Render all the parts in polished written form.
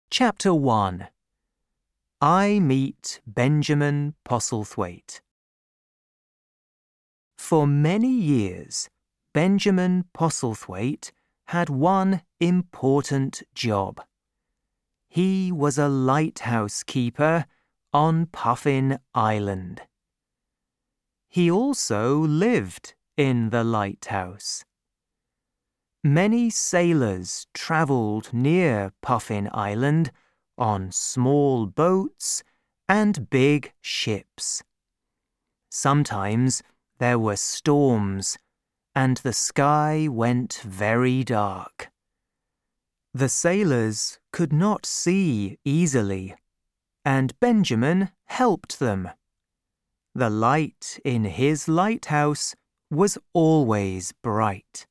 Chapter 1 I Meet Benjamin Postlethwaite. For many years, Benjamin Postlethwaite had one important job. He was a lighthouse keeper on Puffin Island. He also lived in the lighthouse. Many sailors travelled near Puffin Island on small boats and big ships. Sometimes there were storms and the sky went very dark. The sailors could not see easily, and Benjamin helped them. The light in his lighthouse was always bright.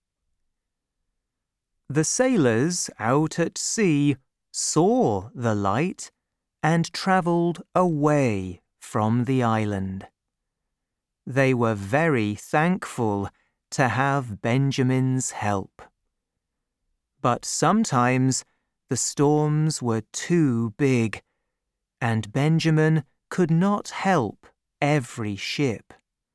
The sailors out at sea saw the light and travelled away from the island. They were very thankful to have Benjamin's help. But sometimes the storms were too big, and Benjamin could not help every ship.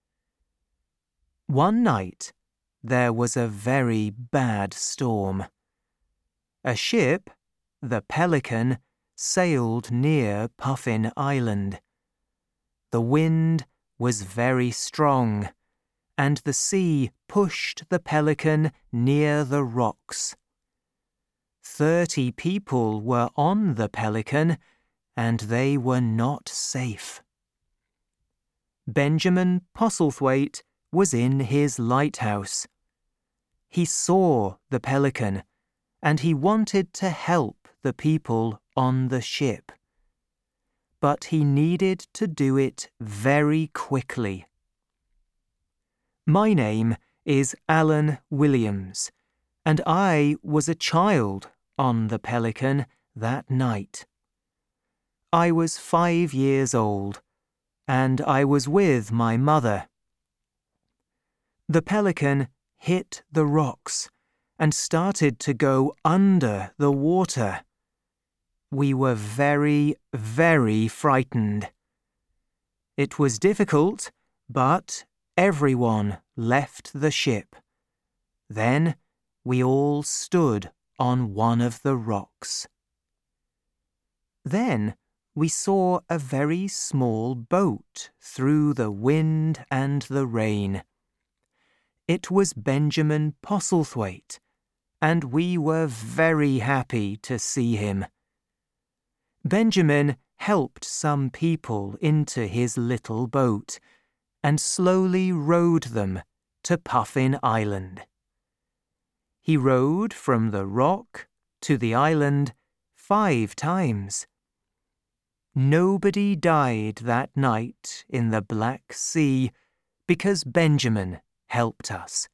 One night, there was a very bad storm. A ship, the Pelican, sailed near Puffin Island. The wind was very strong, and the sea pushed the Pelican near the rocks. 30 people were on the Pelican, and they were not safe. Benjamin Postlethwaite was in his lighthouse. He saw the Pelican, and he wanted to help the people on the ship. But he needed to do it very quickly. My name is Alan Williams, and I was a child on the Pelican that night. I was 5 years old, and I was with my mother. The Pelican hit the rocks and started to go under the water. We were very, very frightened. It was difficult, but everyone left the ship. Then we all stood on one of the rocks. Then we saw a very small boat through the wind and the rain. It was Benjamin Postlethwaite, and we were very happy to see him. Benjamin helped some people into his little boat and slowly rowed them to Puffin Island. He rowed from the rock to the island 5 times. Nobody died that night in the Black Sea because Benjamin helped us.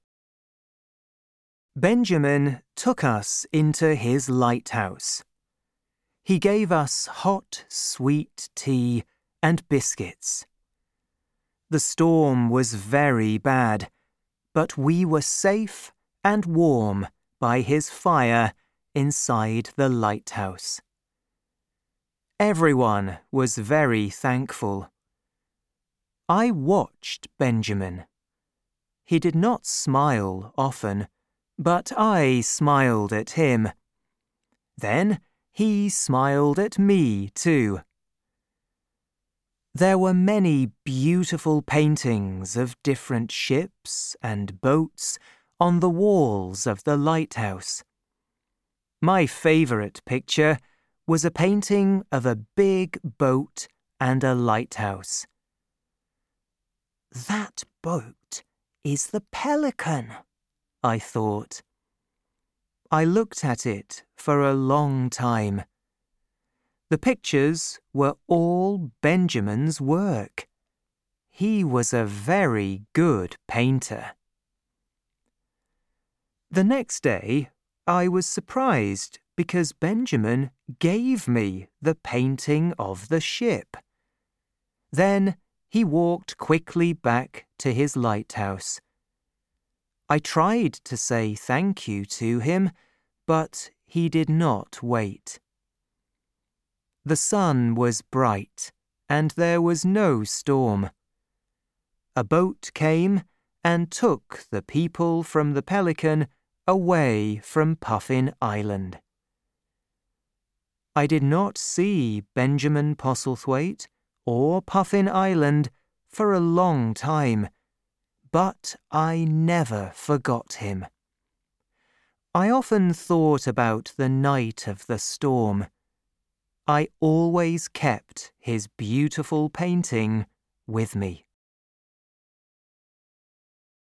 Benjamin took us into his lighthouse. He gave us hot, sweet tea and biscuits. The storm was very bad, but we were safe and warm by his fire inside the lighthouse. Everyone was very thankful. I watched Benjamin. He did not smile often, but I smiled at him. Then he smiled at me too. There were many beautiful paintings of different ships and boats on the walls of the lighthouse. My favourite picture was a painting of a big boat and a lighthouse. That boat is the Pelican, I thought. I looked at it for a long time. The pictures were all Benjamin's work. He was a very good painter. The next day, I was surprised because Benjamin gave me the painting of the ship. Then he walked quickly back to his lighthouse. I tried to say thank you to him, but he did not wait. The sun was bright, and there was no storm. A boat came and took the people from the Pelican away from Puffin Island. I did not see Benjamin Postlethwaite or Puffin Island for a long time, but I never forgot him. I often thought about the night of the storm. I always kept his beautiful painting with me.